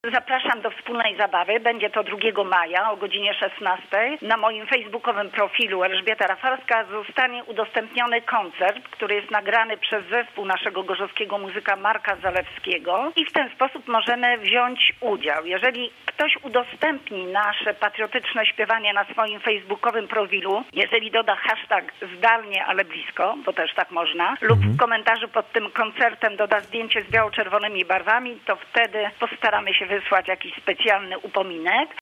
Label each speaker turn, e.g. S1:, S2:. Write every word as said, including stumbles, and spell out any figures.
S1: Zapraszam do wspólnej zabawy. Będzie to drugiego maja o godzinie szesnastej. Na moim facebookowym profilu Elżbieta Rafalska zostanie udostępniony koncert, który jest nagrany przez zespół naszego gorzowskiego muzyka Marka Zalewskiego i w ten sposób możemy wziąć udział. Jeżeli ktoś udostępni nasze patriotyczne śpiewanie na swoim facebookowym profilu, jeżeli doda hashtag zdalnie, ale blisko, bo też tak można, lub w komentarzu pod tym koncertem doda zdjęcie z biało-czerwonymi barwami, to wtedy postaramy się wysłać jakiś specjalny upominek.